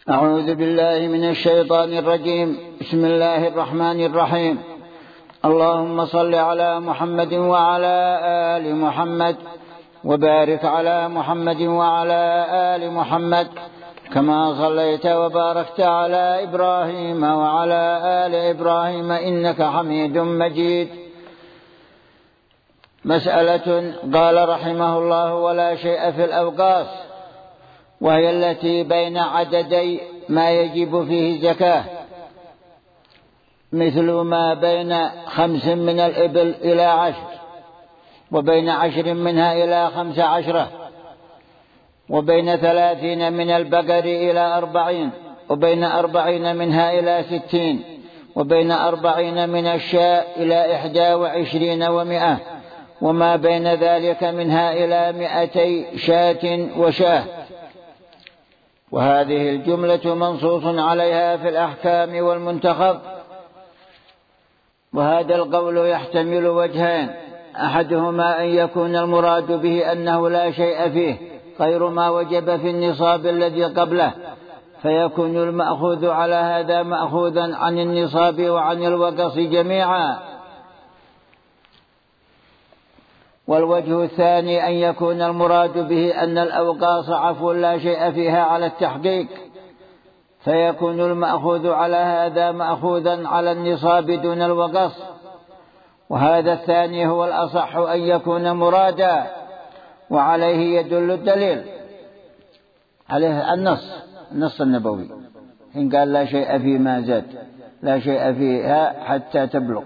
أعوذ بالله من الشيطان الرجيم. بسم الله الرحمن الرحيم. اللهم صل على محمد وعلى آل محمد وبارك على محمد وعلى آل محمد كما صليت وباركت على إبراهيم وعلى آل إبراهيم إنك حميد مجيد. مسألة. قال رحمه الله: ولا شيء في الأوقاص، وهي التي بين عددي ما يجب فيه زكاة، مثل ما بين 5 من الإبل إلى 10، وبين 10 منها إلى 15، وبين 30 من البقر إلى 40، وبين 40 منها إلى 60، وبين 40 من الشاء إلى 21 و100، وما بين ذلك منها إلى 200 شاة وشاه. وهذه الجملة منصوص عليها في الأحكام والمنتخب. وهذا القول يحتمل وجهين: أحدهما أن يكون المراد به أنه لا شيء فيه غير ما وجب في النصاب الذي قبله، فيكون المأخوذ على هذا مأخوذا عن النصاب وعن الوقص جميعا. والوجه الثاني أن يكون المراد به أن الأوقاص عفو لا شيء فيها على التحقيق، فيكون المأخوذ على هذا مأخوذا على النصاب دون الوقص. وهذا الثاني هو الأصح أن يكون مرادا، وعليه يدل الدليل، عليه النص النبوي، إن قال لا شيء فيما زاد، لا شيء فيها حتى تبلغ.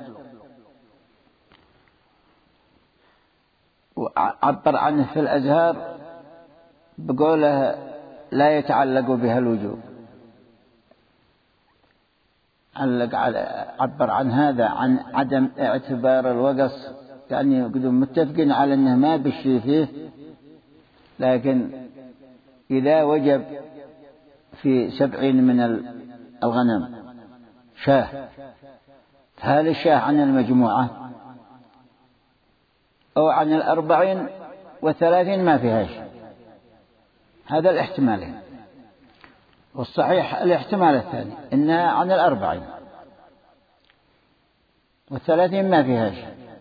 وعبر عنه في الأزهار بقوله لا يتعلق بها الوجوب. عبر عن هذا، عن عدم اعتبار الوقص، يعني يقولون متفقين على أنه ما بشي فيه، لكن إذا وجب في 70 من الغنم شاه، هل الشاه عن المجموعة أو عن 40 و30 ما فيهاش؟ هذا الاحتمالين. والصحيح الاحتمال الثاني، إنها عن 40 و30 ما فيهاش،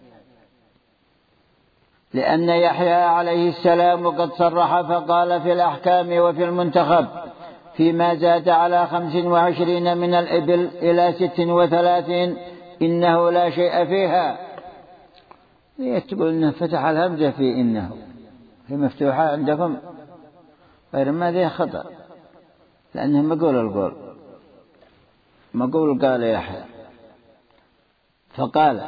لأن يحيى عليه السلام قد صرح فقال في الأحكام وفي المنتخب: فيما زاد على 25 من الإبل إلى 36 إنه لا شيء فيها. تقول إنه فتح الهمزة في إنه، هي مفتوحة عندكم، غير ما ذي خطأ، لأنه مقول قال يحيى، فقال: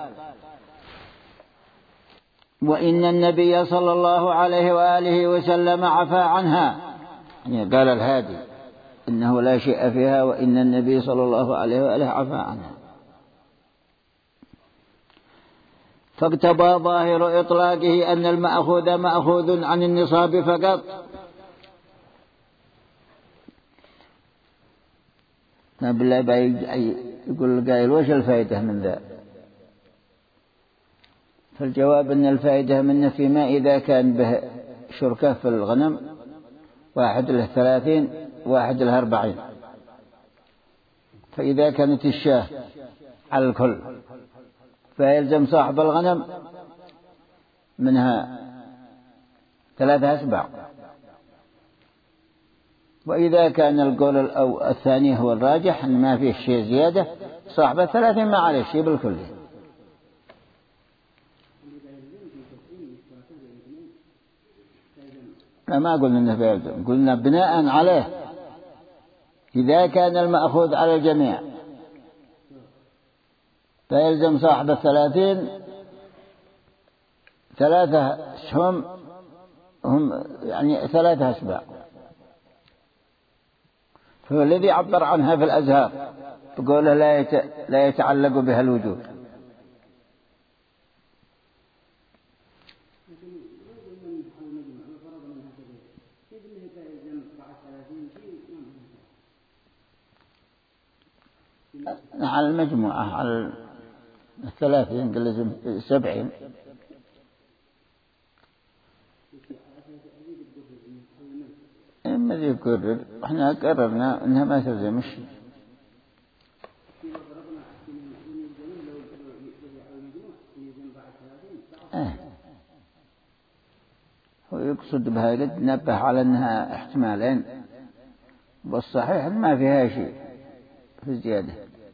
وإن النبي صلى الله عليه وآله وسلم عفى عنها، يعني قال الهادي إنه لا شيء فيها، وإن النبي صلى الله عليه وآله عفى عنها. فاقتضى ظاهر إطلاقه أن المأخوذ مأخوذ عن النصاب فقط. بالله يقول القائل: وش الفائدة من ذا؟ فالجواب أن الفائدة منه فيما إذا كان به شركة في الغنم، واحد له 30 واحد له 40، فإذا كانت الشاة على الكل فيلزم صاحب الغنم منها 3 أسباع. وإذا كان القول الثاني هو الراجح، أن ما فيه شيء زيادة، صاحب 30 ما عليه شيء بالكل. ما قلنا أنه بيلزم، قلنا بناء عليه إذا كان المأخوذ على الجميع فيلزم صاحب 30 3 أسهم، هم يعني 3 أسباع. فالذي عبر عنها في الأزهار بقوله لا يتعلق بها الوجوب. على المجموعة، على 30 لازم 70. ما يكرر، احنا قررنا انها ما تلزم الشيء. هو يقصد بها قد نبه على انها احتمالين، والصحيح ما فيها شيء في الزيادة.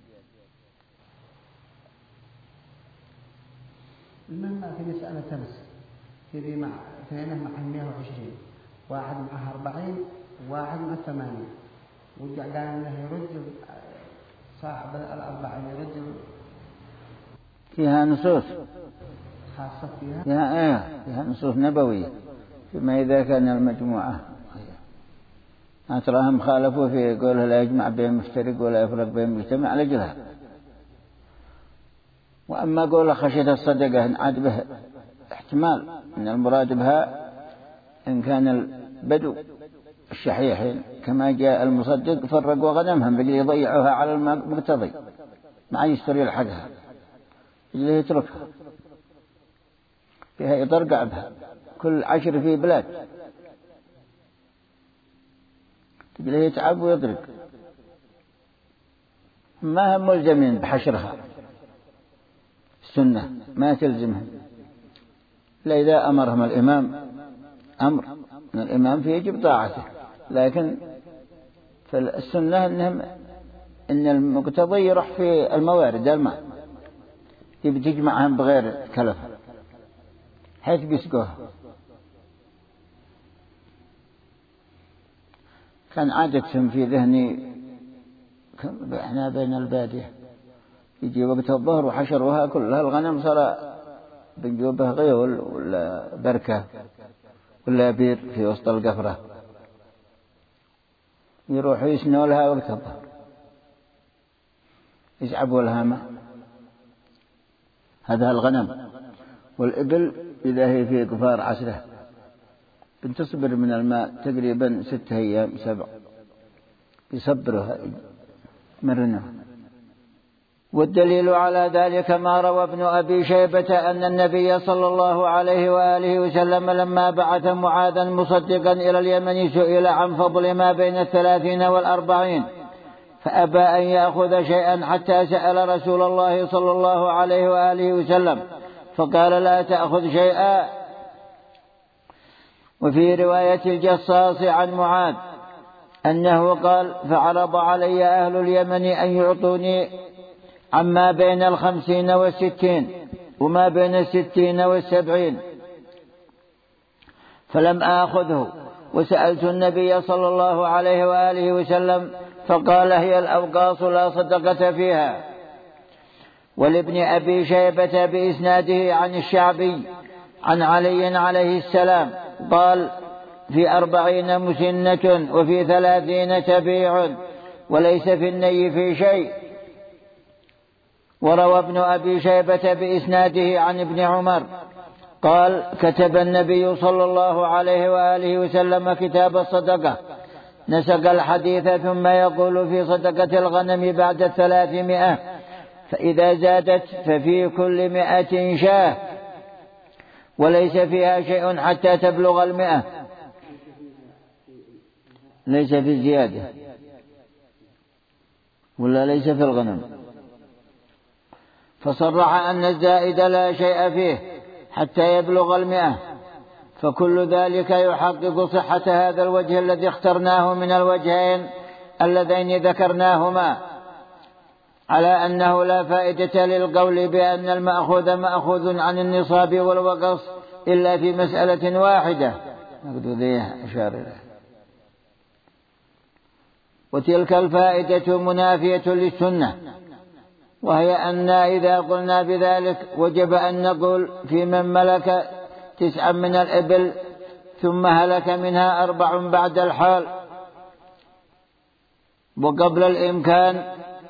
المهم في مسألة تمس في مع اثنين مع 120، واحد معه 40 وواحد معه 80، ورجع قال انه يرد صاحب 40 يرد. فيها نصوص خاصة فيها فيها نصوص نبوية فيما إذا كان المجموعة. ما تراهم خالفوا في قوله لا يجمع بين مفترق ولا يفرق بين مجتمع لجلها. وأما قوله خشية الصدقة عاد به احتمال أن المراد بها إن كان البدو الشحيحين كما جاء المصدق فرقوا غنمهم بقي يضيعوها على المقتضي ما يشتري لحقها اللي يتركها فيها يطرقع بها كل 10 في بلاد تقول يتعب ويطرق، ما هم ملزمين بحشرها، السنة ما تلزمهم لا إذا أمرهم الإمام أمر من الإمام فيجب طاعته، لكن فالسنة إن المقتضي يروح في الموارد الماء تبي تجمعهم بغير كلفة حيث بيسقوها. كان عادة في ذهني احنا بين البادية يجي وقت الظهر وحشروها كلها الغنم صار بنجوبه غيول ولا بركة ولا بير في وسط القفرة يروحوا يسنوا لها وقت الظهر يسعبوا لها ماء. هذا الغنم. والإبل إذا هي في قفار عسرة بنتصبر من الماء تقريبا 6 أيام 7 يصبرها مرنها. والدليل على ذلك ما روى ابن أبي شيبة أن النبي صلى الله عليه وآله وسلم لما بعث معاذا مصدقا إلى اليمن سئل عن فضل ما بين 30 و40 فأبى أن يأخذ شيئا حتى سأل رسول الله صلى الله عليه وآله وسلم فقال لا تأخذ شيئا. وفي رواية الجصاص عن معاذ أنه قال فعرض علي أهل اليمن أن يعطوني عما بين 50 و60 وما بين 60 و70 فلم آخذه وسألت النبي صلى الله عليه وآله وسلم فقال هي الأوقاص لا صدقة فيها. ولابن أبي شيبة بإسناده عن الشعبي عن علي عليه السلام قال في 40 مسنة وفي 30 تبيع وليس في الني في شيء. وروى ابن أبي شيبة بإسناده عن ابن عمر قال كتب النبي صلى الله عليه وآله وسلم كتاب الصدقة نسق الحديث ثم يقول في صدقة الغنم بعد 300 فإذا زادت ففي كل 100 شاة وليس فيها شيء حتى تبلغ 100. ليس في الزيادة ولا ليس في الغنم. فصرح أن الزائد لا شيء فيه حتى يبلغ 100. فكل ذلك يحقق صحة هذا الوجه الذي اخترناه من الوجهين اللذين ذكرناهما على أنه لا فائدة للقول بأن المأخوذ مأخوذ عن النصاب والوقص إلا في مسألة واحدة وتلك الفائدة منافية للسنة، وهي أن إذا قلنا بذلك وجب أن نقول في من ملك 9 من الإبل ثم هلك منها 4 بعد الحال وقبل الإمكان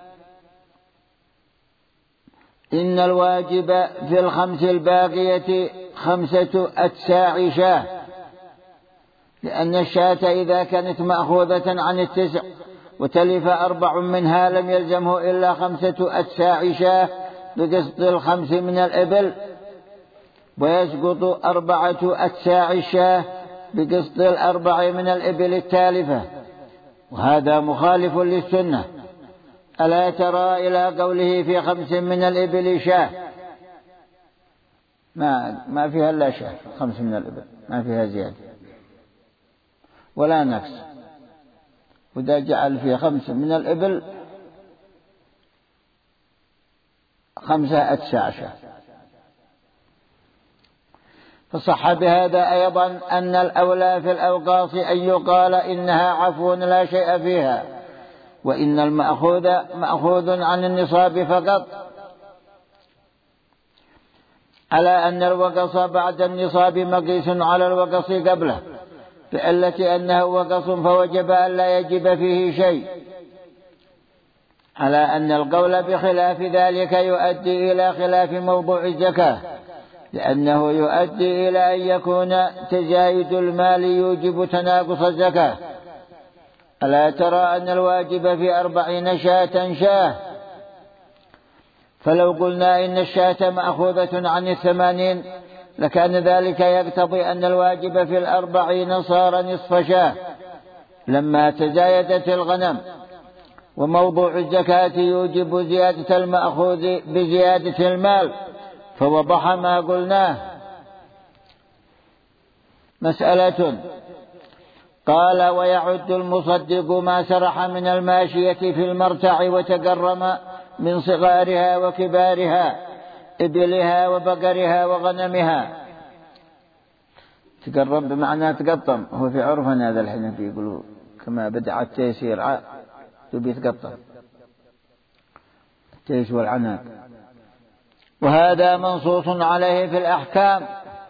إن الواجب في 5 الباقية 5 أتساع شاة، لأن الشاة إذا كانت مأخوذة عن 9 وتلف 4 منها لم يلزمه إلا 5 أتساع شاة بقسط 5 من الإبل ويسقط 4 أتساع الشاة بقسط 4 من الإبل التالفة، وهذا مخالف للسنة. ألا ترى إلى قوله في 5 من الإبل شاة، ما فيها إلا شاة، 5 من الإبل ما فيها زيادة ولا نقص. وإذا جعل فيها 5 من الإبل 5 أتساع شاة. فصح بهذا أيضا أن الأولى في الأوقاص أن يقال إنها عفو لا شيء فيها، وإن مأخوذ عن النصاب فقط، على أن الوقص بعد النصاب مقيس على الوقص قبله، بعلة أنه وقص فوجب أن لا يجب فيه شيء، على أن القول بخلاف ذلك يؤدي إلى خلاف موضوع الزكاة، لأنه يؤدي إلى أن يكون تزايد المال يوجب تناقص الزكاة. ألا ترى أن الواجب في 40 شاة، فلو قلنا إن الشاة مأخوذة عن 80 لكان ذلك يقتضي أن الواجب في 40 صار نصف شاة لما تزايدت الغنم، وموضوع الزكاة يوجب زيادة المأخوذ بزيادة المال، فوضح ما قلناه. مسألة. قال: ويعد المصدق ما سرح من الماشية في المرتع وتقرم من صغارها وكبارها، إبلها وبقرها وغنمها. تقرم بمعنى تقطم، هو في عرفنا هذا الحين يقولوا كما بدع التيسير تبي تقطم التيس والعناق. وهذا منصوص عليه في الأحكام،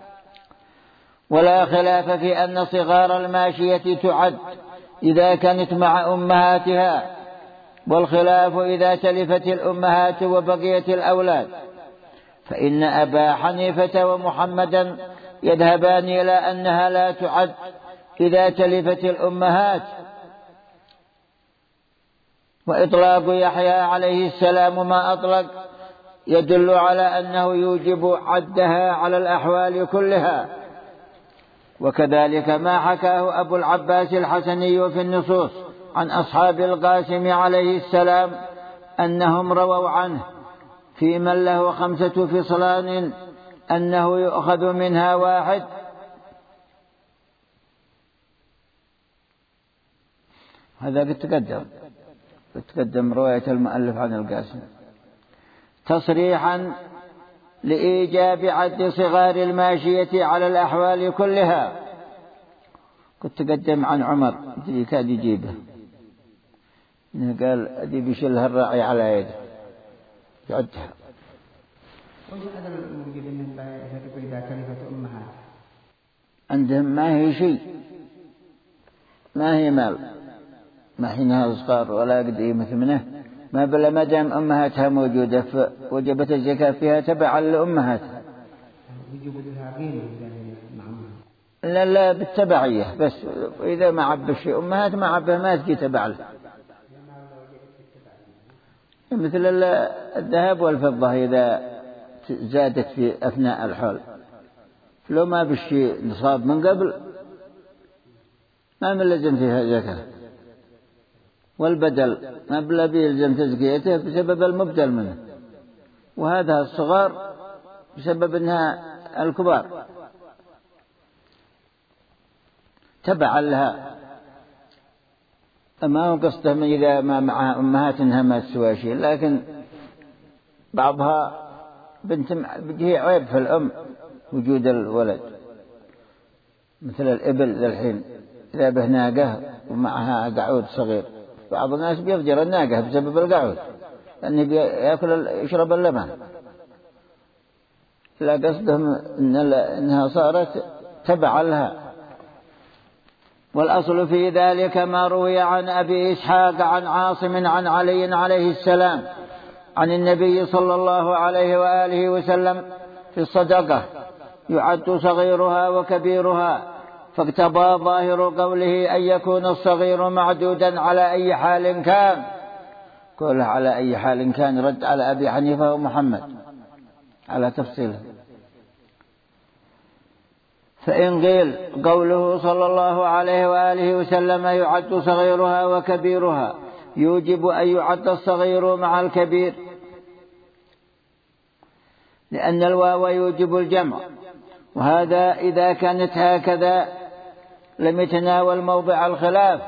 ولا خلاف في أن صغار الماشية تعد إذا كانت مع أمهاتها، والخلاف إذا تلفت الأمهات وبقيت الأولاد، فإن أبا حنيفة ومحمدا يذهبان إلى أنها لا تعد إذا تلفت الأمهات. وإطلاق يحيى عليه السلام ما أطلق يدل على أنه يوجب عدها على الأحوال كلها، وكذلك ما حكاه أبو العباس الحسني في النصوص عن أصحاب القاسم عليه السلام أنهم رووا عنه في من له 5 فصلان أنه يؤخذ منها 1. هذا قد تقدم رواية المؤلف عن القاسم تصريحا لإيجاب عد صغار الماشية على الأحوال كلها. كنت تقدم عن عمر اللي كان يجيبه، قال أدي بيشلها الراعي على يده يعدها. وش هذا الموجود من إذا تلفت أمها عندهم ما هي شيء، ما هي مال، ما حينها صغار ولا قديمة منه، ما بلا ما دام أمهاتها موجودة فوجبت الزكاة فيها تبعا لأمهاتها. لا بالتبعية بس، إذا ما عب الشيء أمهات ما عبه ما تجي تبع له، مثل الذهب والفضة إذا زادت في أثناء الحول، لو ما بالشيء نصاب من قبل ما من لازم فيها زكاة، والبدل ما بلا بيلزم تزكيته بسبب المبدل منه، وهذا الصغار بسبب أنها الكبار تبعا لها. ما هو قصدهم إذا ما مع أمهات إنها ما تسوى شيء، لكن بعضها بنت بيجي عيب في الأم وجود الولد، مثل الإبل ذا الحين إذا به ناقة ومعها قعود صغير، بعض الناس بيفجر الناقة بسبب القعود لأنه يشرب اللبن، لا قصدهم إنها صارت تبع لها. والأصل في ذلك ما روي عن أبي إسحاق عن عاصم عن علي عليه السلام عن النبي صلى الله عليه وآله وسلم في الصدقة يعد صغيرها وكبيرها، فاقتضى ظاهر قوله أن يكون الصغير معدودا على أي حال كان، قوله على أي حال كان رد على أبي حنيفة ومحمد على تفصيله. فإن قيل قوله صلى الله عليه وآله وسلم يعد صغيرها وكبيرها يوجب أن يعد الصغير مع الكبير، لأن الواو يوجب الجمع، وهذا إذا كانت هكذا لم يتناول موضع الخلاف.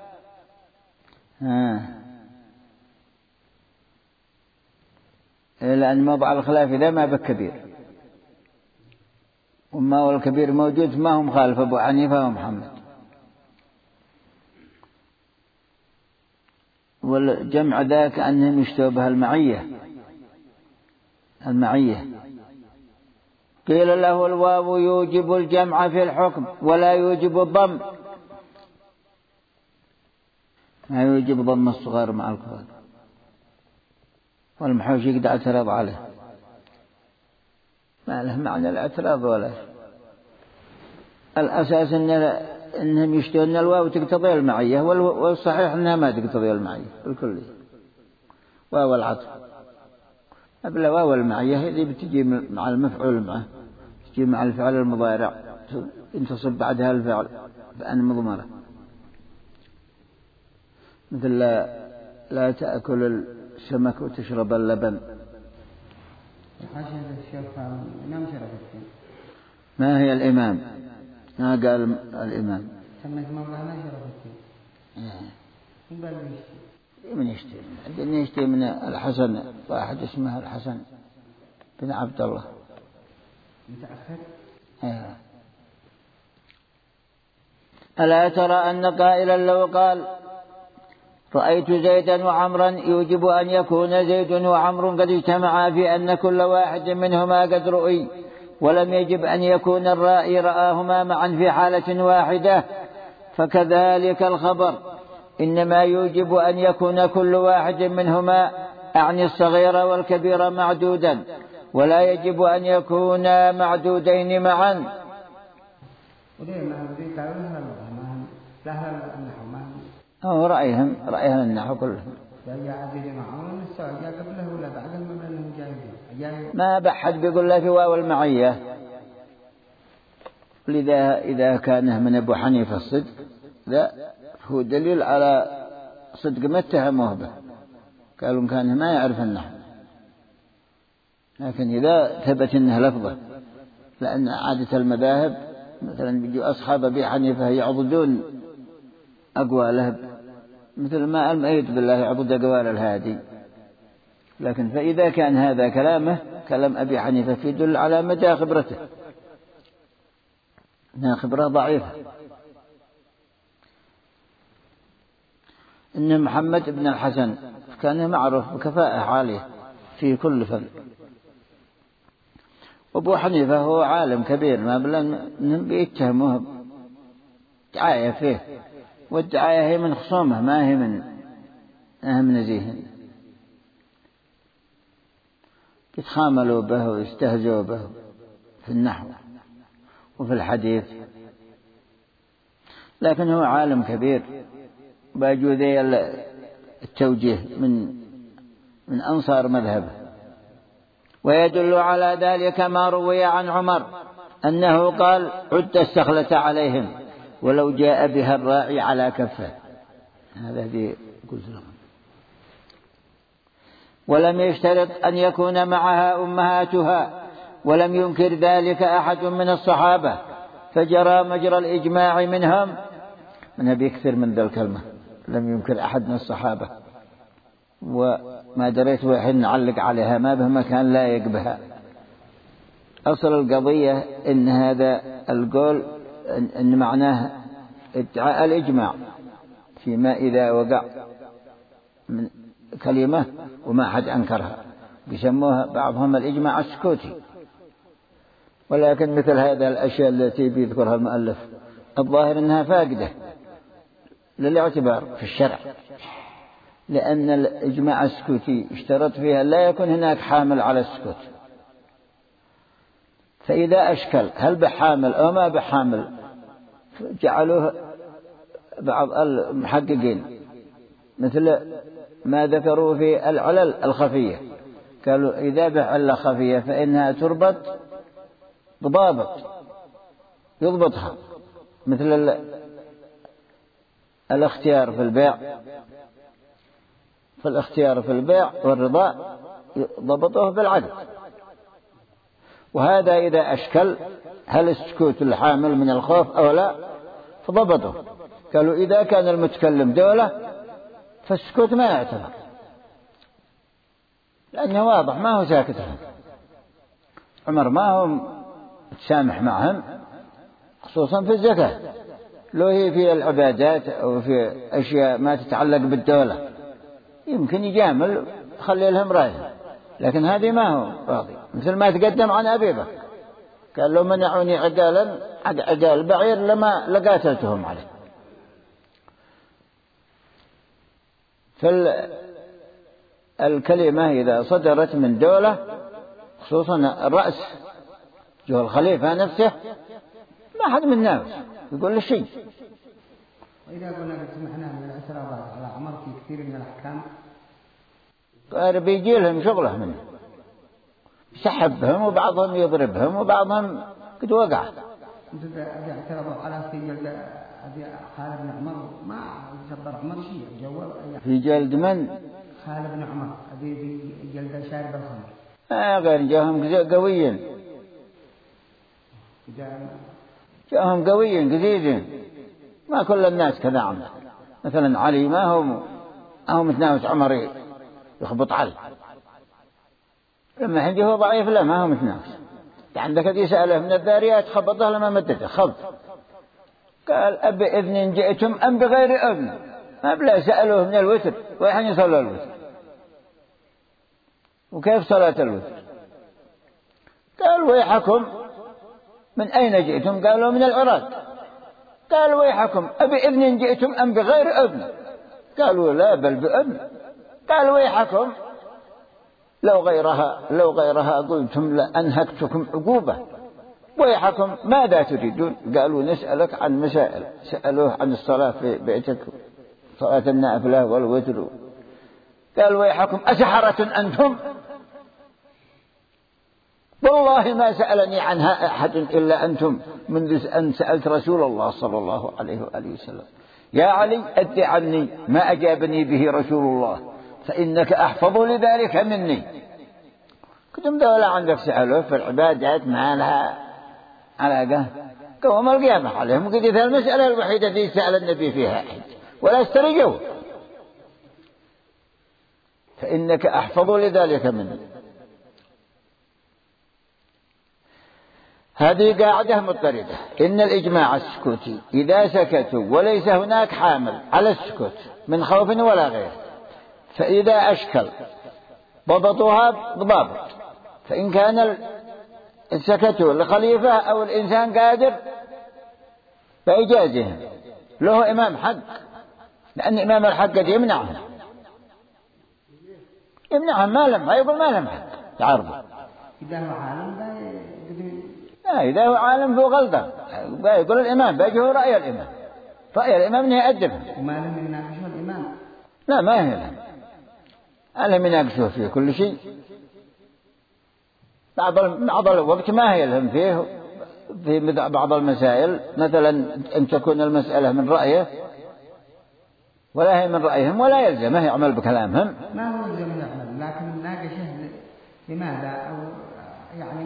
لأن موضع الخلاف إذا ما بكبير، وما هو الكبير موجود ما هم خالف أبو حنيفة ومحمد. والجمع ذاك أنهم يشتبه المعية. قيل له الواو يوجب الجمع في الحكم ولا يوجب الضم، ما يوجب ضم الصغار مع الكبار، والمحوش يقدر اعتراض عليه، ما له معنى الاعتراض ولا الأساس إنهم يشتون الواو تقتضي المعية، والصحيح أنها ما تقتضي المعية بالكلية. واو العطف قبل واو المعية هذه بتجي مع المفعول معه، تجي مع الفعل المضارع ينتصب بعدها الفعل بأن مضمرة، مثل لا تأكل السمك وتشرب اللبن. ما هي الإمام؟ ما قال الإمام من يشتي؟ عندنا يشتي من الحسن، واحد اسمه الحسن بن عبد الله متأخر. ألا ترى أن قائلا لو قال رأيت زيدا وعمرا يوجب أن يكون زيد وعمر قد اجتمعا في أن كل واحد منهما قد رؤي، ولم يجب أن يكون الرائي رآهما معا في حالة واحدة، فكذلك الخبر إنما يوجب أن يكون كل واحد منهما أعني الصغير والكبير معدودا، ولا يجب أن يكونا معدودين معا. هو رأيهم النحو كلهم ما بحد بيقول له في واو المعية. لذا إذا كان من أبو حنيفة الصدق لا هو دليل على صدق ما اتهموه به، قالوا كان ما يعرف النحو، لكن إذا ثبت أنه لفظه، لأن عادة المذاهب مثلا بيجوا أصحاب أبي حنيفة يعضدون أقواله، مثل ما المؤيد بالله يعضد أقوال الهادي، لكن فإذا كان هذا كلامه كلام أبي حنيفة يدل على مدى خبرته، إنها خبرة ضعيفة. إن محمد بن الحسن كان معروف بكفاءة عالية في كل فن، وأبو حنيفة هو عالم كبير، ما بلا بيتهموه دعاية فيه، والدعاية هي من خصومه ما هي من نزيه، يتخاملوا به ويستهزئوا به في النحو وفي الحديث، لكن هو عالم كبير باجوا ذي التوجيه من أنصار مذهبه. ويدل على ذلك ما روي عن عمر أنه قال عد السخلة عليهم ولو جاء بها الراعي على كفه، هذا الذي قلت لهم. ولم يشترط أن يكون معها أمهاتها، ولم ينكر ذلك أحد من الصحابة، فجرى مجرى الإجماع منهم. من بيكثر من ذا الكلمة لم ينكر أحد من الصحابة، وما دريت وحين نعلق عليها ما به مكان لا يقبها. أصل القضية إن هذا القول إن معناه ادعاء الإجماع فيما إذا وقع من كلمة وما حد أنكرها، بيسموها بعضهم الإجماع السكوتي. ولكن مثل هذا الأشياء التي بيذكرها المؤلف الظاهر أنها فاقدة للاعتبار في الشرع، لأن الإجماع السكوتي اشترط فيها لا يكون هناك حامل على السكوت، فإذا أشكل هل بحامل أو ما بحامل جعلوه بعض المحققين مثل ما ذكروا في العلل الخفية، قالوا إذا بعلة خفية فإنها تربط بضابط، يضبطها، مثل الاختيار في البيع، فالاختيار في البيع والرضا ضبطوه بالعدل. وهذا إذا أشكل هل السكوت الحامل من الخوف أو لا فضبطه. قالوا إذا كان المتكلم دولة فالسكوت ما يعتبر، لأنه واضح ما هو ساكت لهم. عمر ما هو متسامح معهم، خصوصا في الزكاة، لو هي في العبادات أو في أشياء ما تتعلق بالدولة يمكن يجامل خلي لهم رأيه، لكن هذه ما هو راضي. مثل ما تقدم عن أبي بكر قال لو منعوني عقال بعير لما لقاتلتهم عليه. فالكلمة إذا صدرت من دولة خصوصا الرأس جو الخليفة نفسه ما حد من الناس يقول له شيء. وإذا قلنا سمعنا من الاعتراضات على عمر في كثير من الأحكام قال بيجي لهم شغله منه، يسحبهم وبعضهم يضربهم وبعضهم قد وقع. أبي اعترضوا على في جلد أبي خالد بن عمر ما جبر عمر شيء جوال في جلد من؟ خالد بن عمر أبي في جلد شارب الخمر. غير جاهم قويين، جاهم قويين قديدين، ما كل الناس كذا عمل. مثلا علي ما هو متناوش عمر يخبط عليه، لما حجه هو ضعيف لا ما هو متناوش. عندك دي سأله من الذاريات خبطه لما مدته خبط، قال أبي إذن جئتم أم بغير إذن؟ ما بلا سألوه من الوتر ويحن يصلوا الوتر، وكيف صلاة الوتر؟ قال ويحكم من أين جئتم؟ قالوا من العراق. قال ويحكم أبي إذن جئتم أم بغير إذن؟ قالوا لا بل بإذن. قال ويحكم لو غيرها قلتم لأنهكتكم عقوبة. ويحكم ماذا تريدون؟ قالوا نسألك عن مسائل. سألوه عن الصلاة في بيتك، صلاة النافلة والوتر. قال ويحكم أسحرة أنتم؟ والله ما سألني عنها أحد إلا أنتم منذ أن سألت رسول الله صلى الله عليه وآله وسلم. يا علي أد عني ما أجابني به رسول الله فإنك أحفظ لذلك مني. كنتم دولة عندك سألوه في العبادات ما لها علاقة، قوم القيامة عليهم قد المسألة الوحيدة التي سأل النبي فيها أحد ولا استرجوا، فإنك أحفظ لذلك مني. هذه قاعدة مضطردة. إن الإجماع السكوتي إذا سكتوا وليس هناك حامل على السكوت من خوف ولا غير، فإذا أشكل ضبطوها بضابط. فإن كان السكتوا لخليفة أو الإنسان قادر فإجازهم، له إمام حق، لأن إمام الحق قد يمنعهم ما لم يقول ما لم حق تعرضوا. إذا هو عالم فهو غلطة يقول الإمام بيجي هو رأي الإمام أنه يأدبه. وما لم يناقشه الإمام؟ لا ما هي لم يناقشه في كل شيء. بعض الوقت ما هي لهم فيه في بعض المسائل، مثلا أن تكون المسألة من رأيه ولا هي من رأيهم ولا يلزمه يعمل بكلامهم. ما هو يلزمه يعمل، لكن ناقشه لماذا؟ أو يعني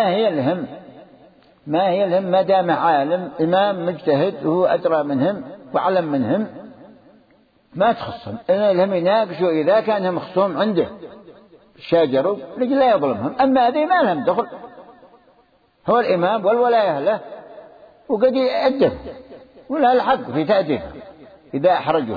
ما هي لهم ما دام عالم إمام مجتهد وهو أدرى منهم وعلم منهم ما تخصهم. إن لهم يناقشوا إذا كانهم خصوم عنده شاجروا لجل لا يظلمهم. أما هذه ما لهم دخل، هو الإمام والولاية له وقد يأدب ولا الحق في تأديبه. إذا أحرجوا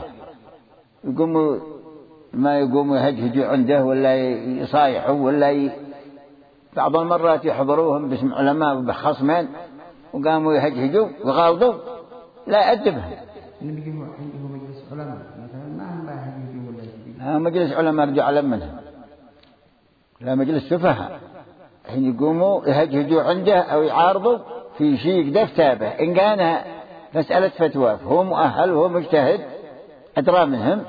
يقوموا يهجهجوا عنده ولا يصايحوا ولا بعض المرات يحضروهم باسم علماء وبخصمين وقاموا يهجهجوا وغالطوا لا أدبهم. عنده مجلس علماء مثلا ما هم باهجهجوا ولا مجلس علماء رجع علم منهم، لا مجلس سفهاء حين يقوموا يهجهجوا عنده أو يعارضوا في شيء قد تابه. إن كان مسألة فتوى هو مؤهل وهو مجتهد أدرى منهم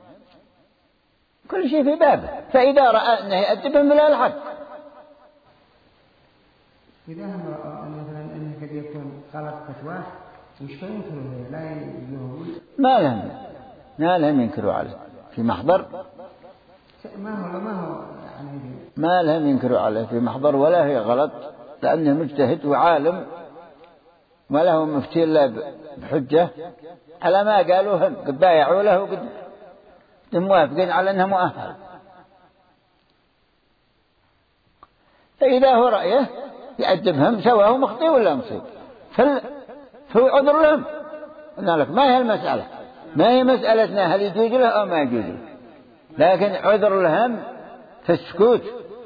كل شيء في بابه، فإذا رأى أنه يأدبهم لا الحق. إذا هم رأى مثلا أنه قد يكون غلط فتواه مش ينكروا لا يقول ما لهم ينكروا عليه في محضر، ما هو يعني ما لهم ينكروا عليه في محضر ولا هي غلط، لأنه مجتهد وعالم ما له مفتي إلا بحجة على ما قالوا هم، قد بايعوا له وقد موافقين على أنه مؤهل. فإذا هو رأيه يأدبهم سواء مخطئ ولا مصيب فهو عذر لهم. قلنا لك ما هي المسألة، ما هي مسألتنا هل يجوز له أو ما يجوز له، لكن عذر لهم في السكوت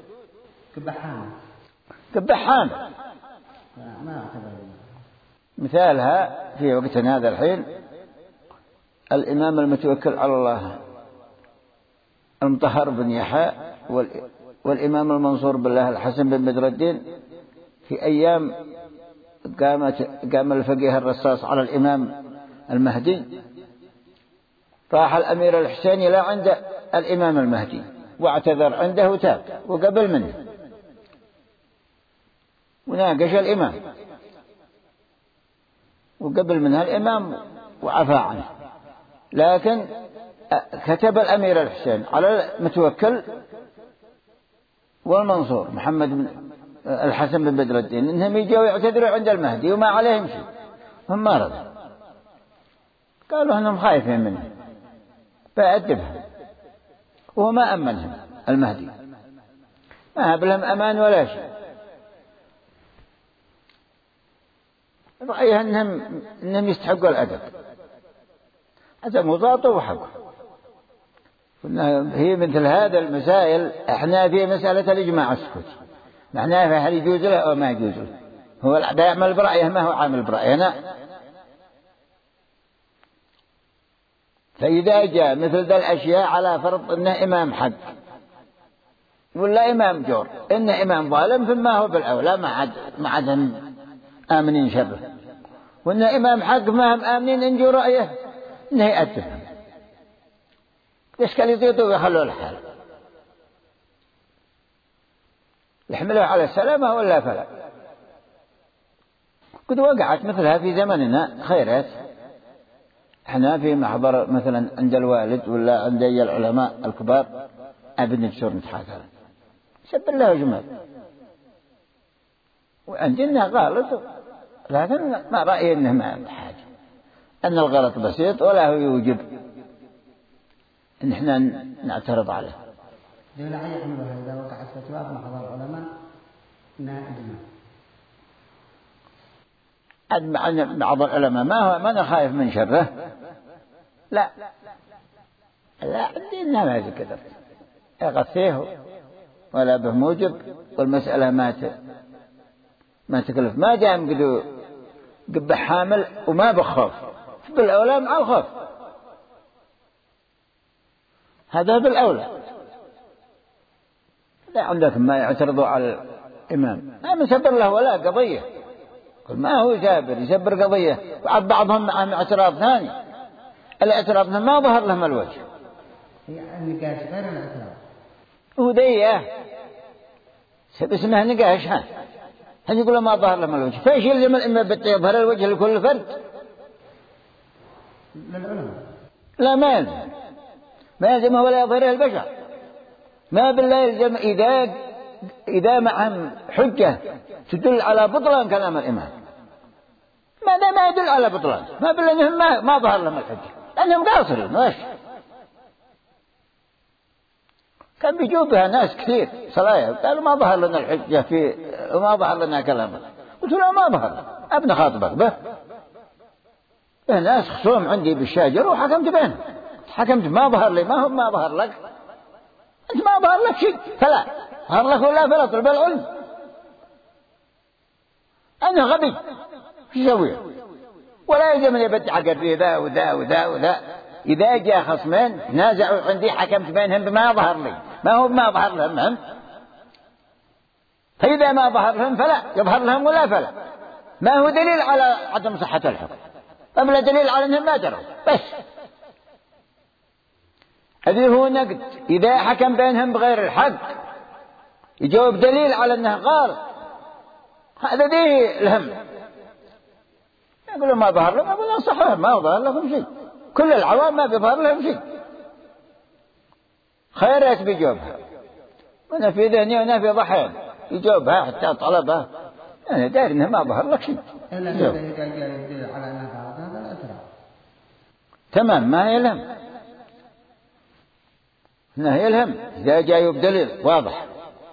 كبحان. ما أعتبر مثالها في وقتنا هذا الحين الإمام المتوكل على الله المطهر بن يحيى والإمام المنصور بالله الحسن بن بدر الدين في أيام قام الفقيه الرصاص على الإمام المهدي، راح الأمير الحسين إلى عند الإمام المهدي واعتذر عنده وتاب وقبل منه وناقش الإمام وقبل منها الإمام وعفى عنه، لكن كتب الأمير الحسين على المتوكل والمنصور محمد بن الحسن بن بدر الدين إنهم يجوا يعتذروا عند المهدي وما عليهم شيء، هم ما رضوا، قالوا إنهم خايفين منه فأدبهم وهو ما أمنهم المهدي، ما هب لهم أمان ولا شيء، رأيه إنهم يستحقوا الأدب، هذا مضاطة وحقه. هي مثل هذا المسائل احنا في مسألة الإجماع السكوت، معناه هل يجوز له أو ما يجوز له، هو بيعمل برأيه ما هو عامل برأينا. فإذا جاء مثل ذا الأشياء على فرض إنه إمام حق ولا إمام جور، إنه إمام ظالم فما هو بالأولى ما عاد آمنين شره، وإنه إمام حق ما هم آمنين إن جو رأيه إنه يأدبهم، يشكل يطيطوا ويخلوا الحال، يحمله على السلامة ولا فلا. قد وقعت مثلها في زمننا خيرات، احنا في محضر مثلا عند الوالد ولا عند العلماء الكبار أبن الشور نتحاكى سب الله جمال وعندنا غلط، لكن ما رأيي إنه ما عنده حاجة، أن الغلط بسيط ولا هو يوجب إن احنا نعترض عليه. لا يحملها إذا وقعت فتوى في محضر العلماء إنها إجماع. بعض العلماء ما أنا خايف من شره، لا عندنا ما كذا يغثيه ولا به موجب، والمسألة ما تكلف، ما دام قدو قبح حامل وما بخوف بالأولى مع الخوف، هذا بالأولى. لا عندكم ما يعترضوا على الإمام ما مسبر له ولا قضية، ما هو جابر يسبر قضية، وعد بعضهم معهم اعتراض ثاني، الاعتراض ما ظهر لهم الوجه، هي النقاش غير الاعتراض وديه اسمها نقاش، هل يقولوا ما ظهر لهم الوجه، فايش يلزم الإمام يظهر الوجه لكل فرد للعلماء؟ لا ما يلزمه ولا يظهره البشر، ما بالله يلزم إذا معهم حجة تدل على بطلان كلام الإمام، ماذا ما يدل على بطلان، ما بالله إنهم ما ظهر لهم الحجة لأنهم قاصرين واش. كان بيجوا بها ناس كثير صلايا قالوا ما ظهر لنا الحجة في وما ظهر لنا كلامه، قلت له ما ظهر ابن خاطبك به ناس خصوم عندي بالشاجر وحكمت بينهم، حكمت ما ظهر لي ما هو ما ظهر لك، أنت ما ظهر لك شيء فلا ظهر لك ولا فلا طلب العلم، أنا غبي شو يسوي ولا يلزم يبدع قدري ذا وذا وذا وذا. إذا جاء خصمين نازعوا عندي حكمت بينهم بما ظهر لي ما هو ما ظهر لهم هم، فإذا ما ظهر لهم فلا يظهر لهم ولا فلا، ما هو دليل على عدم صحة الحكم، أما دليل على أنهم ما دروا بس. هذه هو نقد، إذا حكم بينهم بغير الحق يجاوب دليل على أنه غلط، هذا دليل الهم. يقولوا ما ظهر لهم، أقول صحيح ما ظهر لهم شيء، كل العوام ما بيظهر لهم شيء، خيرات بيجوبها، وأنا في ذهني وأنا في ضحين يجوبها حتى طلبها، أنا داري إنه ما ظهر لك شيء. إلا إذا يدل على أنها فعلت هذا لا ترى. تمام، ما يلهم، إنه يلهم إذا جاء بدليل واضح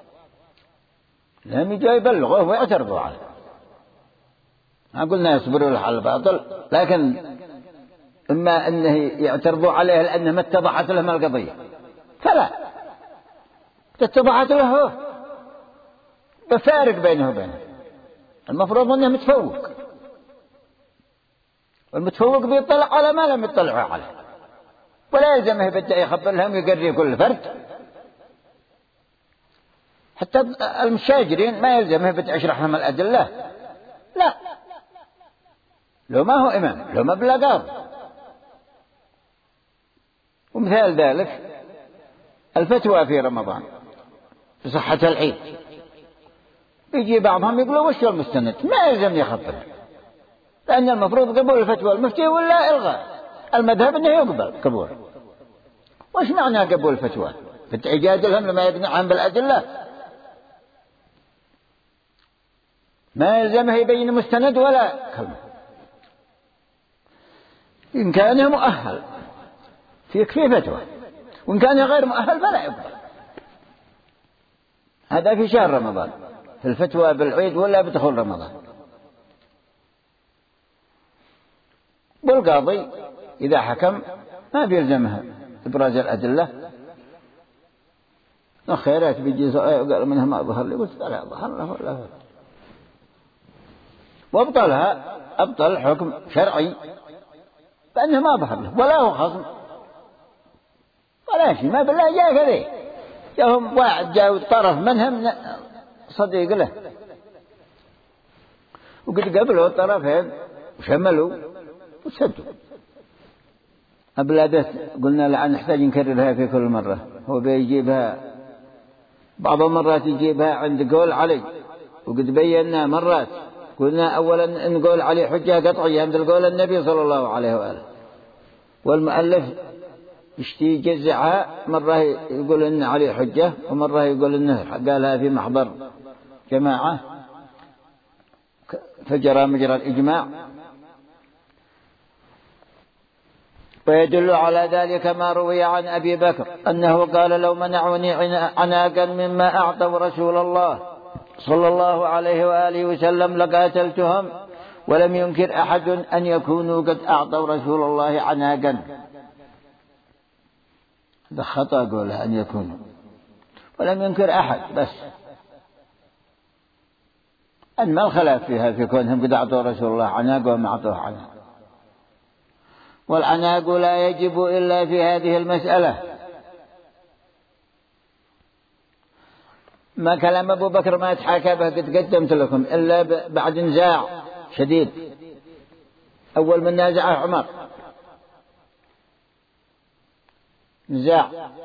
لهم يجوا يبلغوه ويعترضوا عليه. ما قلنا يصبروا له على الباطل، لكن إما أنه يعترضوا عليه لأنه ما اتضحت لهم القضية، فلا اتضحت له بفارق بينه وبينه، المفروض أنه متفوق، والمتفوق بيطلع على ما لم يطلعوا عليه، ولا يلزمه يبدأ يخبر لهم يقري كل فرد. حتى المشاجرين ما يلزمه يبدأ يشرح لهم الأدلة، لا، لو ما هو إمام، لو ما بلغ. ومثال ذلك الفتوى في رمضان بصحة العيد، يجي بعضهم يقولوا وش المستند، ما يلزم يخبر، لأن المفروض قبول الفتوى المفتي ولا إلغاء، المذهب أنه يقبل قبول. وش معنى قبول الفتوى؟ يجادلهم لما يقنعهم بالأدلة، ما يلزمه يبين مستند ولا كلمة. إن كان مؤهل يكفي فتوى، وإن كان غير مؤهل فلا يقبل. هذا في شهر رمضان، في الفتوى بالعيد ولا بدخول رمضان. والقاضي إذا حكم ما بيلزمها إبراز الأدلة، الخيرات بيجي قال منها ما ظهر لي، قلت لا ظهر له ولا هو، وابطلها أبطل حكم شرعي بأنه ما ظهر له ولا هو خصم ولا شيء. ما بالله جاء كذي، جاءهم واحد جاء طرف منهم صديق له، وقد قبلوا الطرفين وشملوا وسدوا. أبلادت قلنا لا نحتاج نكررها في كل مرة، هو بيجيبها بعض المرات يجيبها عند قول علي، وقد بينا مرات قلنا أولا إن قول علي حجة قطعية عند قول النبي صلى الله عليه وآله، والمؤلف يشتي يجزعها، مرة يقول إن علي حجة ومرة يقول إنه قالها في محضر جماعة فجرى مجرى الإجماع. ويدل على ذلك ما روي عن أبي بكر أنه قال لو منعوني عناقا مما أعطوا رسول الله صلى الله عليه وآله وسلم لقاتلتهم، ولم ينكر أحد أن يكونوا قد أعطوا رسول الله عناقا. هذا خطأ قوله أن يكونوا، ولم ينكر أحد، بس أن ما الخلاف فيها في كونهم قد أعطوا رسول الله عناق وما أعطوه عناق. والعناق لا يجب إلا في هذه المسألة. ما كلام أبو بكر ما يتحاكى به قد قدمت لكم إلا بعد نزاع شديد، أول من نازعه عمر، نزاع،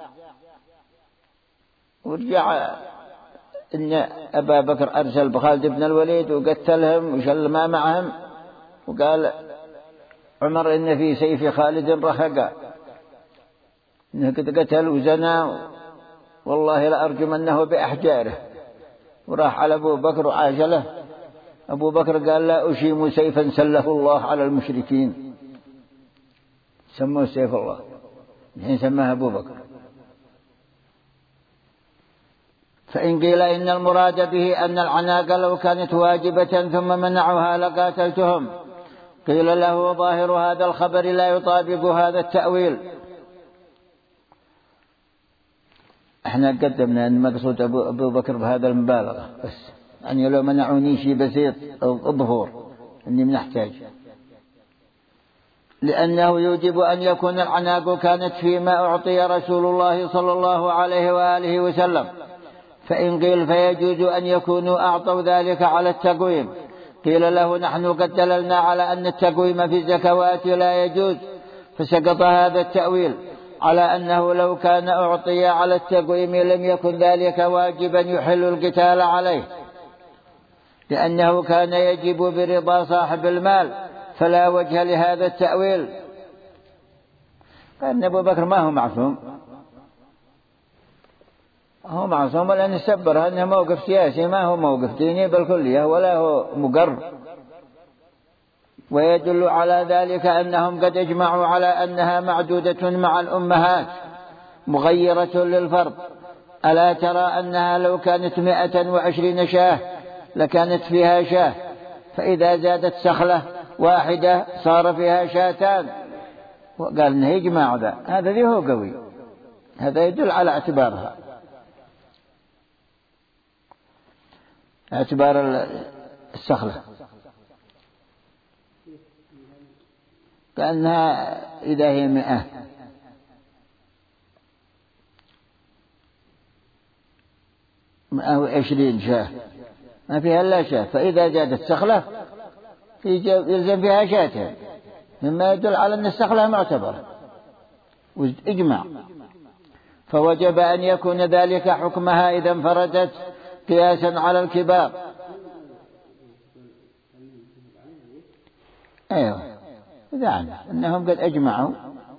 ورجع إن أبا بكر أرسل بخالد بن الوليد وقتلهم وشل ما معهم، وقال عمر إن في سيف خالد رهقا، إنه قد قتل وزنى والله لأرجمنه بأحجاره. وراح على أبو بكر وعاجله، أبو بكر قال لا أشيم سيفا سله الله على المشركين، سموه سيف الله، الحين سماه أبو بكر. فإن قيل إن المراد به أن العناق لو كانت واجبة ثم منعوها لقاتلتهم، قيل له ظاهر هذا الخبر لا يطابق هذا التأويل. احنا قدمنا أن مقصود أبو بكر بهذا المبالغة، بس يعني لو منعوني شيء بسيط أو ظهور أني منحتاج، لأنه يوجب أن يكون العناق كانت فيما أعطي رسول الله صلى الله عليه وآله وسلم. فإن قيل فيجوز أن يكونوا أعطوا ذلك على التقويم، قيل له نحن قد دللنا على أن التقويم في الزكوات لا يجوز، فسقط هذا التأويل على أنه لو كان أعطي على التقويم لم يكن ذلك واجبا يحل القتال عليه، لأنه كان يجب برضا صاحب المال، فلا وجه لهذا التأويل. قال أبو بكر ما هو معصوم، هو معصوم لأن يسبرها أنه موقف سياسي، ما هو موقف ديني بالكلية ولا هو مقر. ويدل على ذلك أنهم قد اجمعوا على أنها معدودة مع الأمهات مغيرة للفرض. ألا ترى أنها لو كانت 120 شاة لكانت فيها شاة، فإذا زادت سخلة واحدة صار فيها شاتان. وقال إنه يجمع هذا ذي هو قوي، هذا يدل على اعتبارها، اعتبار السخلة، كأنها إذا هي 120 شاة ما فيها إلا شاة، فإذا زادت سخلة يلزم فيها شاتين، مما يدل على أن السخلة معتبرة إجماع. فوجب أن يكون ذلك حكمها إذا انفردت قياسا على الكبار. أيوه يعني أنهم قد أجمعوا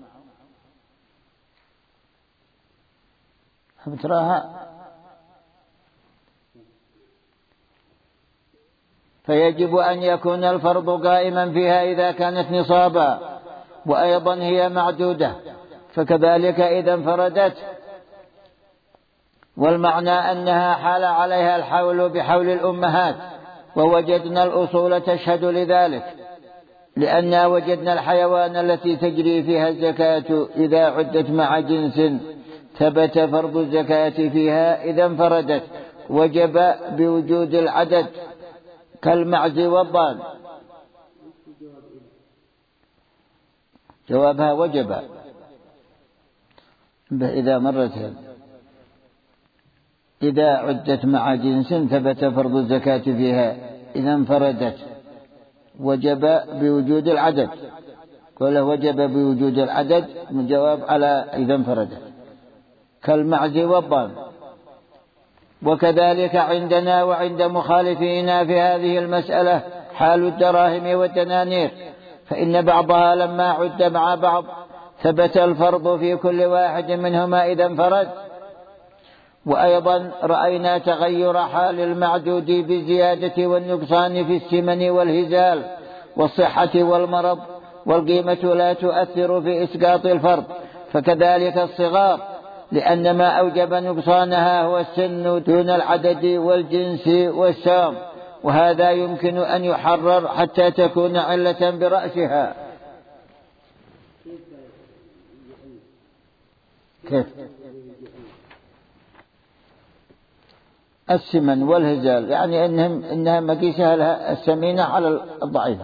بتراها. فيجب أن يكون الفرض قائما فيها إذا كانت نصابا، وأيضا هي معدودة، فكذلك إذا انفردت. والمعنى أنها حال عليها الحول بحول الأمهات، ووجدنا الأصول تشهد لذلك، لأننا وجدنا الحيوان التي تجري فيها الزكاة إذا عدت مع جنس ثبت فرض الزكاة فيها إذا انفردت، وجب بوجود العدد كالمعز والضان. جوابها وجب إذا مرت إذا عدت مع جنس ثبت فرض الزكاة فيها إذا انفردت، وجب بوجود العدد. قال وجب بوجود العدد من جواب على إذا انفردت كالمعز والضان. وكذلك عندنا وعند مخالفينا في هذه المسألة حال الدراهم والدنانير، فإن بعضها لما عد مع بعض ثبت الفرض في كل واحد منهما إذا انفرد. وأيضا رأينا تغير حال المعدود بالزيادة والنقصان في السمن والهزال والصحة والمرض، والقيمة لا تؤثر في إسقاط الفرض. فكذلك الصغار، لأن ما أوجب نقصانها هو السن دون العدد والجنس والسام، وهذا يمكن أن يحرر حتى تكون علة برأسها. كيف؟ السمن والهزال يعني إنها مقيسها لها السمينة على الضعيفة،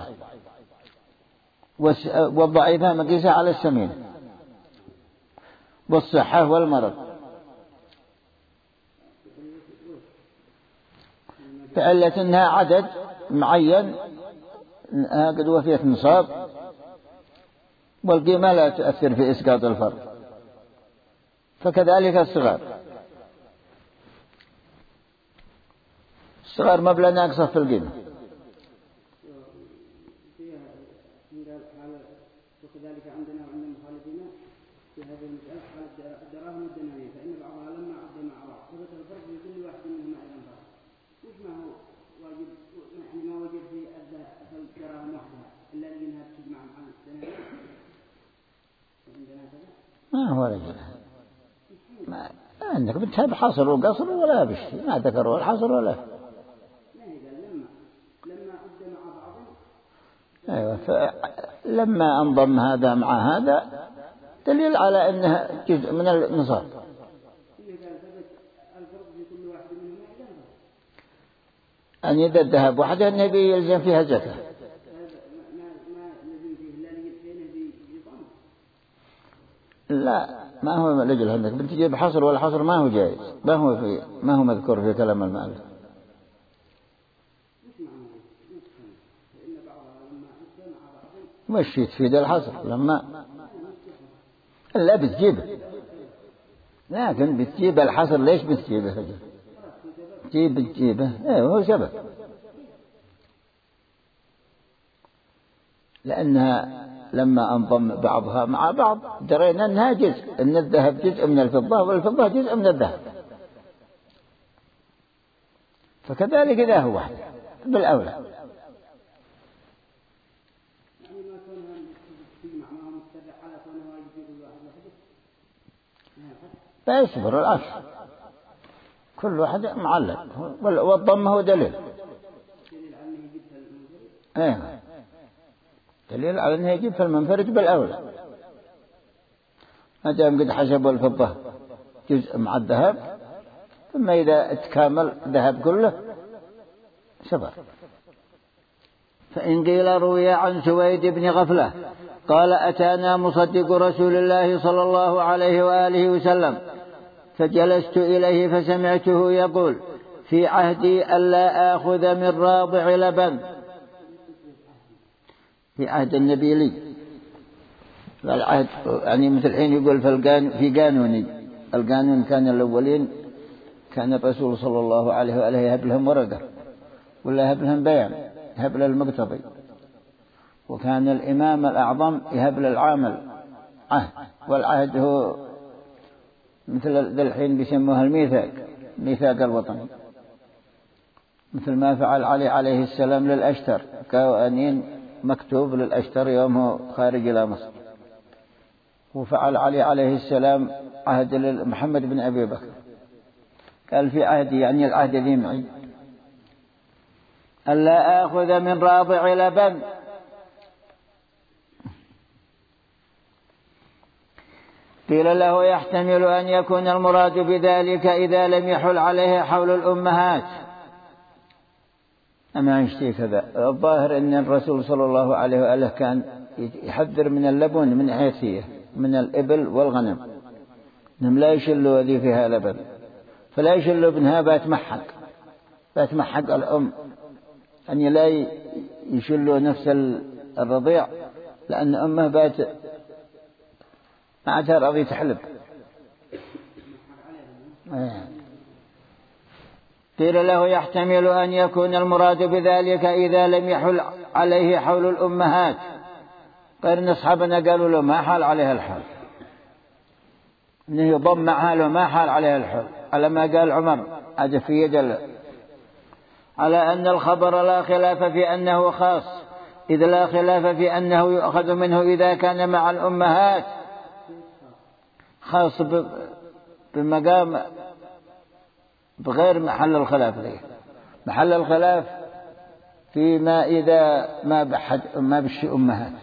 والضعيفة مقيسها على السمينة، والصحة والمرض. فعلة أنها عدد معين قد وفيت نصاب، والقيمة لا تؤثر في إسقاط الفرض. فكذلك الصغار، الصغار مبلغ ناقصة في القيمة. وكذلك عندنا وعند المخالفين في هذه المسألة حال الدراهم والدنانير، فإن بعضها لما عد مع بعض ثبت الفرق في كل واحد منهما إذا انفرد. وش ما هو واجب، يعني ما وجد في الدراهم وحدها إلا لأنها تجمع مع الدنانير. عندنا كذا ما هو رجل ما عندك بتهب حصر وقصر ولا بشي، ما ذكروا الحصر ولا. أيوة، فلما انضم هذا مع هذا دليل على أنها جزء من النصاب. أن إذا الذهب وحده النبي يلزم فيها زكاة. لا، ما هو رجل عندك بتجيب حصر، ولا حصر ما هو جائز، ما هو مذكور في كلام المؤلف. مش تفيد الحصر لما لا بتجيبه، لكن بتجيب الحصر. ليش بتجيبه؟ بتجيبه ايوه هو سبب. لأنها لما انضم بعضها مع بعض درينا أنها جزء، أن الذهب جزء من الفضة والفضة جزء من الذهب، فكذلك إذا هو واحد بالأولى. يعني ما كونها تجمع معهم متفق على كونها واجب في كل واحد وحده لا يصبر العكس، كل واحد معلق، والضم هو دليل. دليل على أنه يجب المنفرد. ايه دليل على أنه يجب في المنفرد بالأولى. ما دام قد حسبوا الفضة جزء مع الذهب، ثم إذا تكامل الذهب كله سبر. فإن قيل روي عن سويد بن غفلة قال أتانا مصدق رسول الله صلى الله عليه وآله وسلم فجلست إليه فسمعته يقول في عهدي ألا آخذ من راضع لبن، في عهد النبي لي، العهد يعني مثل الحين يقول في قانوني، القانون كان الأولين كان الرسول صلى الله عليه وآله يهب لهم ورقة ولا يهب لهم بيان، يهب للمقتضي، وكان الإمام الأعظم يهب للعامل عهد، والعهد هو مثل ذا الحين بيسموها الميثاق الوطني، مثل ما فعل علي عليه السلام للأشتر، كأنين مكتوب للأشتر يومه خارج إلى مصر، وفعل علي عليه السلام عهد محمد بن أبي بكر، قال في عهدي يعني العهد ذي معي ألا آخذ من راضع لبن. قيل له يحتمل أن يكون المراد بذلك إذا لم يحل عليه حول الأمهات. أما يشتي كذا، الظاهر أن الرسول صلى الله عليه وآله كان يحذر من اللبن من حيثية من الإبل والغنم، إنهم لا يشلوا ذي فيها لبن، فلا يشلوا ابنها باتمحق الأم، أن لا يشلوا نفس الرضيع، لأن أمه بات ما عاد راضي تحلب. قيل له يحتمل أن يكون المراد بذلك إذا لم يحل عليه حول الأمهات، غير أصحابنا قالوا له ما حال عليها الحول، إنه يضم معها له ما حال عليها الحول، على ما قال عمر هذا في يد، على أن الخبر لا خلاف في أنه خاص، إذ لا خلاف في أنه يؤخذ منه إذا كان مع الأمهات، خاص بمقام بغير محل الخلاف له. محل الخلاف فيما إذا ما بشي أمهات،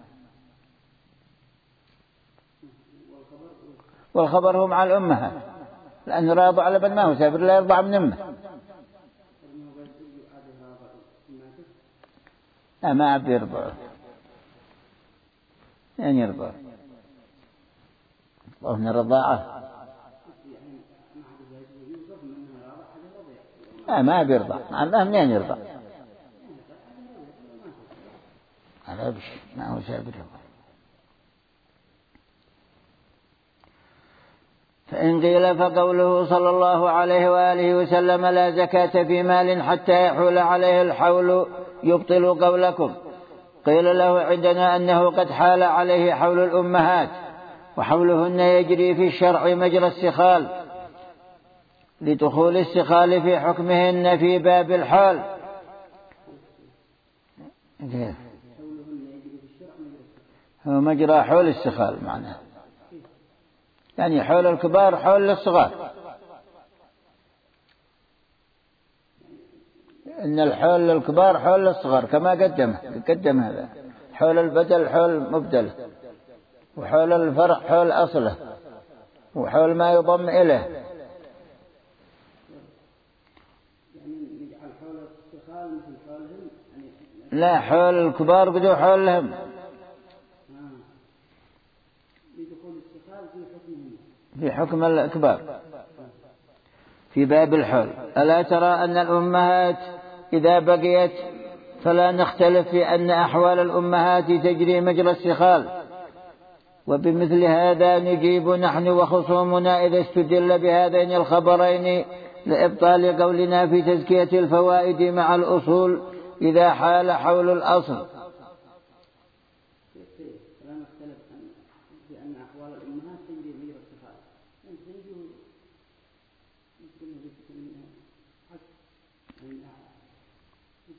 والخبر هو مع الأمهات، لأن راضع على لبن ما هو سافر لا يرضع من أمه. لا ما عاد يرضع، يعني يرضع وهن الرضاعة ما بيرضع، ما منين يرضع، هذا بش ما هو سافر. فإن قيل فقوله صلى الله عليه وآله وسلم لا زكاة في مال حتى يحول عليه الحول يبطل قولكم. قيل له عندنا أنه قد حال عليه حول الأمهات، وحولهن يجري في الشرع مجرى السخال، لدخول السخال في حكمهن في باب الحال. هو مجرى حول السخال معناه، يعني حول الكبار حول للصغار، إن الحول للكبار حول للصغار كما قدم هذا، حول البدل حول مبدل، وحول الفرع حول أصله، وحول ما يضم إليه. لا حول الكبار بدو حول لهم، في حكم الكبار في باب الحول. ألا ترى أن الأمهات إذا بقيت فلا نختلف في أن أحوال الأمهات تجري مجرى السخال، وبمثل هذا نجيب نحن وخصومنا إذا استدل بهذين الخبرين لإبطال قولنا في تزكية الفوائد مع الأصول إذا حال حول الأصل.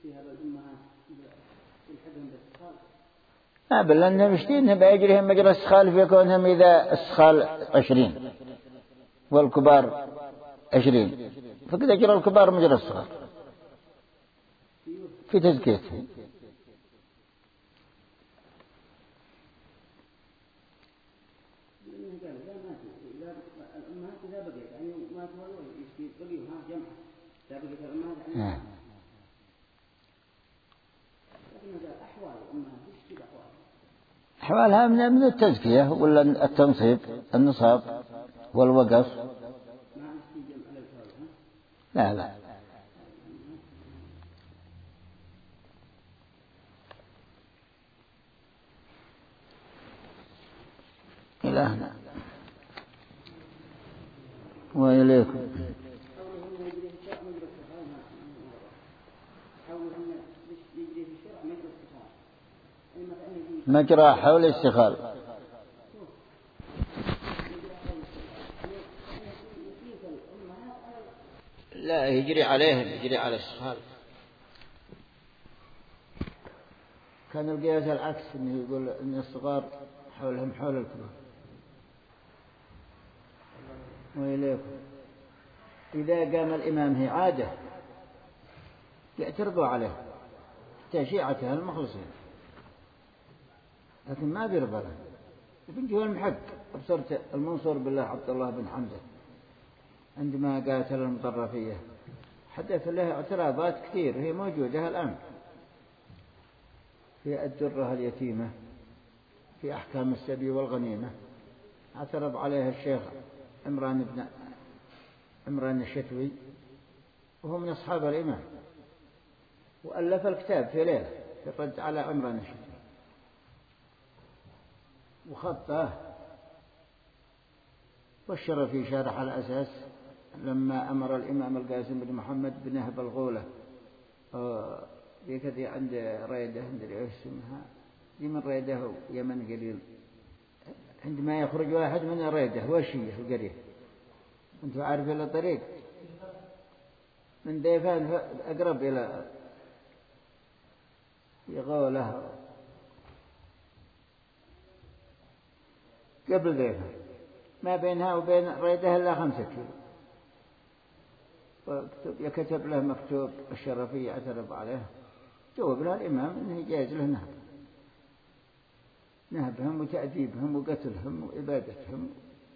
فيها بالأمهات يلحقهم بالاستسخال؟ لا بل أنهم يشتين بيجريهم مجرى السخال في كونهم إذا السخال 20 والكبار 20 فكذا جرى الكبار مجرى الصغار في تزكيته. الأمهات إذا بقيت يعني ما تولوا بقيوا جمع إذا بقيت الأمهات يعني لكن هذا أحوال الأمهات إيش كذا أحوالها من التزكية ولا التنصيب النصاب والوقف. لا لا إلهنا وإليكم. مجرى حول السخال لا يجري عليهم يجري على السخال. كان القياس العكس انه يقول ان الصغار حولهم حول الكبار. وإليكم. إذا قام الإمام هي عادة يعترضوا عليه حتى شيعته المخلصين لكن ما بيرضى له. ابن جهل المحق أبصرت المنصور بالله عبد الله بن حمزة عندما قاتل المطرفية حدث له اعتراضات كثير هي موجودة الآن في الدرة اليتيمة في أحكام السبي والغنيمة. اعترض عليها الشيخ عمران الشتوي وهو من أصحاب الإمام وألف الكتاب في ليلة في الرد على عمران الشتوي وخطه والشر في شارح الأساس لما أمر الإمام القاسم بن محمد بنهب الغولة ذيك عند ريده ندري ايش اسمها دي من ريده يمن قليل عندما يخرج واحد من ريده وشية في القرية انتوا عارفين الطريق من ديفان أقرب إلى غولة قبل ديفان ما بينها وبين ريده إلا 5 كيلو. يكتب له مكتوب الشرفية اعترض عليه جواب له الإمام أنه جائز له نهبهم وتأديبهم وقتلهم وإبادتهم.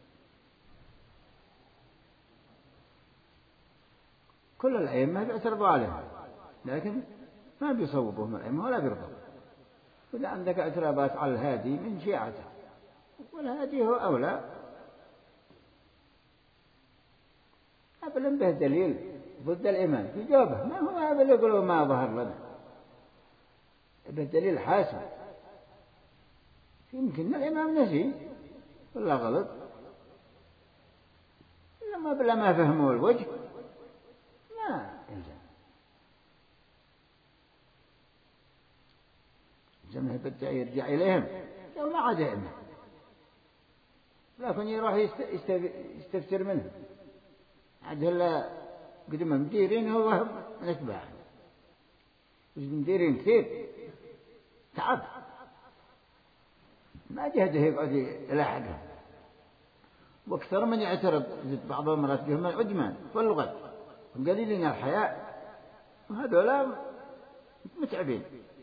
كل الأئمة بيعترضوا عليهم لكن ما بيصوبهم الأئمة ولا بيرضوا. إذا عندك اعتراضات على الهادي من شيعته والهادي هو أولى أبلن به دليل ضد الإمام في جوابه ما هو هذا اللي يقولوا ما ظهر لنا به دليل حاسم. يمكن الإمام نسي ولا غلط لما بلا ما فهموا الوجه ما يلزم زمه بدأ يرجع إليهم لو ما عاد إمام لكن يروح يستفسر منه عاد هلا قدم مديرين هو نتبع مديرين كثير تعب ما جهده يقعد يلاحقهم واكثر من يعترض بعض المرات بهم العجمان واللغات قليلين الحياء وهذولا متعبين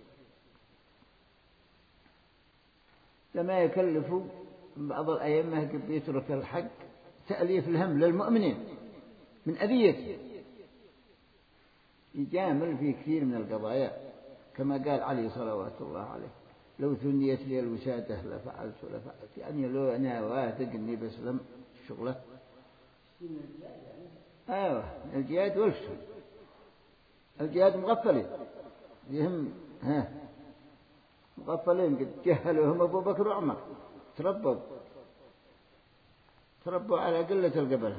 لما يكلفوا بعض الأئمة قد يترك الحق تأليف الهم للمؤمنين من أذيته يجامل في كثير من القضايا كما قال علي صلوات الله عليه لو ثنيت لي الوسادة لفعلت يعني لو أنا واثق أني بسلم شغله. أيوة الجهاد والفتن الجهاد مغفلين يهم مغفلين قد جهلوهم أبو بكر وعمر تربوا على قلة القبلة.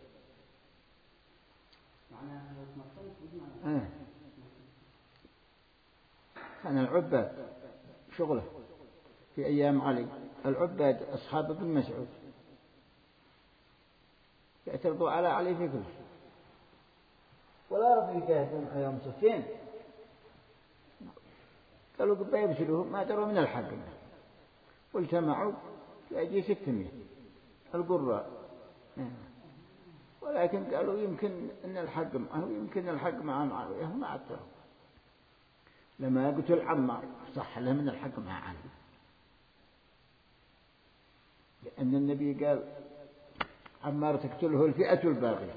كان العباد شغله في أيام علي العباد أصحاب ابن مسعود يعترضوا على علي في كل شيء ولا رضي يجاهدون أيام صفين قالوا قبا يبشروهم ما دروا من الحق، واجتمعوا يجي 600 القراء، ولكن قالوا يمكن أن الحق معه ويمكن الحق مع معاوية، ما اعترفوا. لما قتل عمار صح له من الحق مع علي، لأن النبي قال عمار تقتله الفئة الباغية،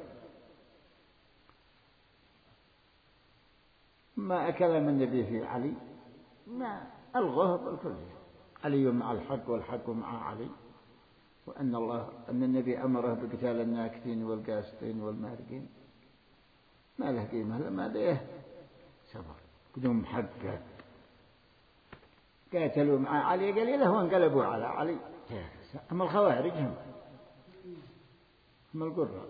ما أكلم النبي في علي، ما ألغاه بالكل. علي مع الحق والحق مع علي، وأن النبي أمره بقتال الناكثين والقاسطين والمارقين ما له قيمة لما ده صبر بدون حق. قاتلوا مع علي قليلة وانقلبوا على علي. أما الخوارج هم القراء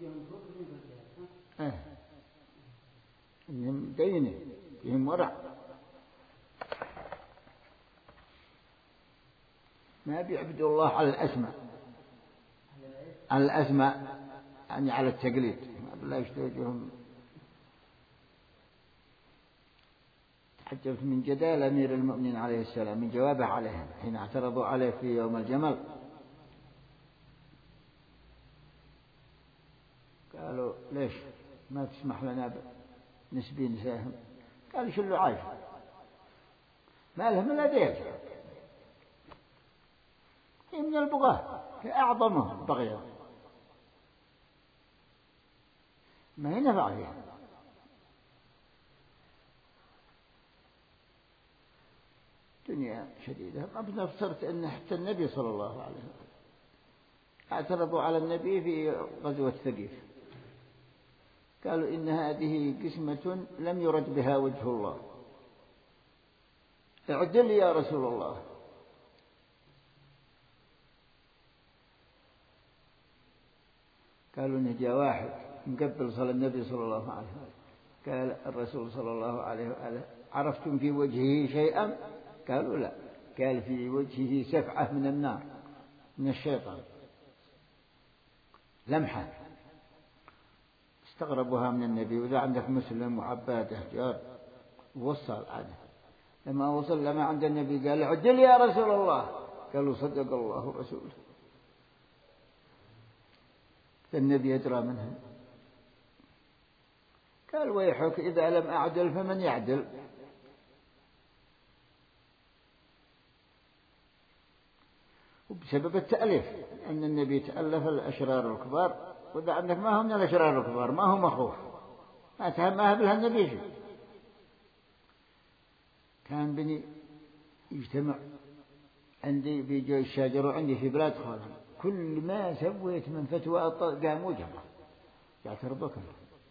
إنهم دينه فيهم ورع، ما بيعبدوا الله على الأسماء، على الأسماء يعني على التقليد، لا يشتوجهم. تحجبت من جدال أمير المؤمنين عليه السلام من جوابه عليهم حين اعترضوا عليه في يوم الجمل. قالوا ليش ما تسمح لنا نسبي نساهم؟ قال شو اللي عايش ما لهم إلا دير، هي من البغاة أعظمهم بغيا، ما هي نفع فيها. دنيا شديدة. ما بنفسرت أن حتى النبي صلى الله عليه وسلم اعترضوا على النبي في غزوة ثقيف، قالوا إن هذه قسمة لم يرد بها وجه الله، اعدل يا رسول الله. قالوا نجا واحد مقبل صلى النبي صلى الله عليه وسلم، قال الرسول صلى الله عليه وسلم عرفتم في وجهه شيئا؟ قالوا لا. قال في وجهه سفعة من النار من الشيطان، لمحة. استغربوها من النبي. وإذا عندك مسلم وعباده جار وصل عنه، لما وصل لما عند النبي قال عدل يا رسول الله، قالوا صدق الله ورسوله. فالنبي يدرى منهم، قال ويحك إذا لم أعدل فمن يعدل؟ وبسبب التأليف أن النبي تألف الأشرار الكبار، وإذا عندك ما هم من الأشرار الكبار ما هو مخوف، ما تهمها بها النبي شيء. كان بني يجتمع عندي في جو الشاجر وعندي في بلاد خالهم، كل ما سويت من فتوى قاموا جمع يعترضوا كلهم،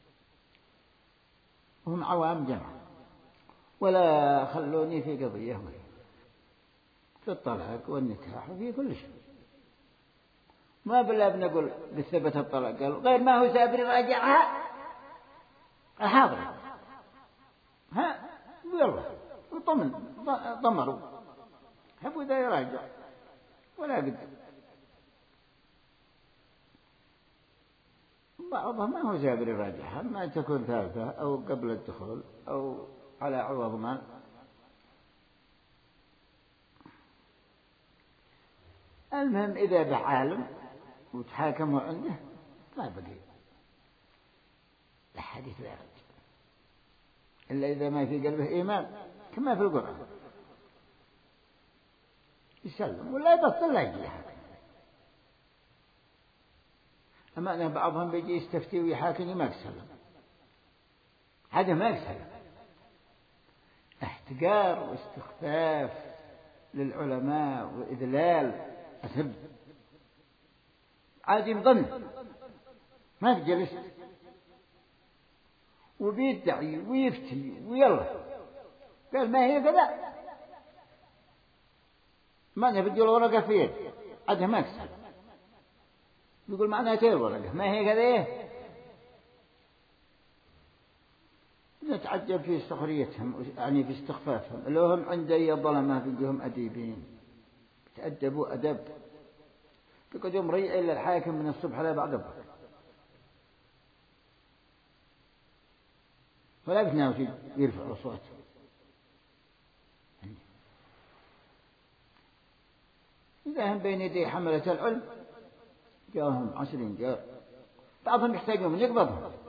وهم عوام جمع، ولا خلوني في قضية في الطلاق والنكاح وفي كل شيء. ما بلا بنقول بثبت الطلاق قالوا غير ما هو سابر راجعها الحاضر ها يلا وطمن ضمروا حبوا ذا يراجع ولا قد. بعضهم ما هو سابر يراجعها، ما تكون ثالثة أو قبل الدخول أو على عوض مال. المهم إذا بعالم وتحاكموا عنده ما بقي الحديث لا يرجع إلا إذا ما في قلبه إيمان كما في القرآن يسلم ولا يبطل لا يجي حاكم. أما أن بعضهم بيجي يستفتي ويحاكم ما يسلم، هذا ما يسلم. احتقار واستخفاف للعلماء وإذلال أسب عادي مظن ما بجلس وبيدعي ويفتي ويلا قال ما هي كذا، ما نبدي الورقة في يد عادها ما يكسر يقول معناها تير الورقة ما هي كذا. نتعجب في سخريتهم يعني في استخفافهم، لو هم عندي ظلمة بيجهم أديبين تأدبوا أدب يقعدوا مريع إلا الحاكم من الصبح لا بعد الظهر ولا بتناوي يرفع أصواتهم إذا هم بين يدي حملة العلم جاءهم 20 جاء بعضهم يحتاجون من يقبضهم